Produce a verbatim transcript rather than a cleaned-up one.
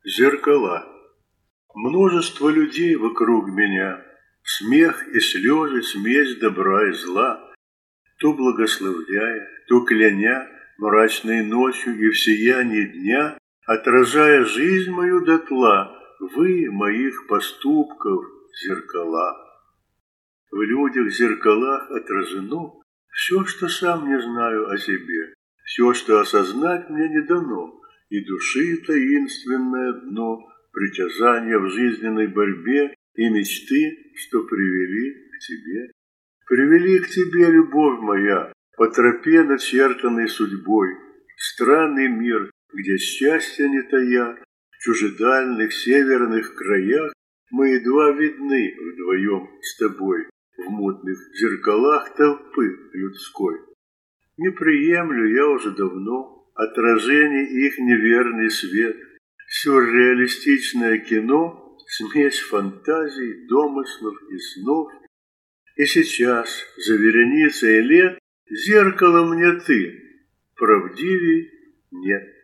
Зеркала. Множество людей вокруг меня, смех и слезы, смесь добра и зла, то благословляя, то кляня, мрачной ночью и в сиянии дня, отражая жизнь мою дотла, вы моих поступков зеркала. В людях-зеркалах отражено все, что сам не знаю о себе, все, что осознать мне не дано, и души таинственное дно, притязания в жизненной борьбе и мечты, что привели к тебе. Привели к тебе, любовь моя, по тропе, начертанной судьбой, странный мир, где счастья не тая, в чужедальных северных краях мы едва видны вдвоем с тобой в мутных зеркалах толпы людской. Не приемлю я уже давно отражений их неверный свет, сюрреалистичное кино, смесь фантазий, домыслов и снов. И сейчас, за вереницей лет, зеркало мне ты, правдивей нет.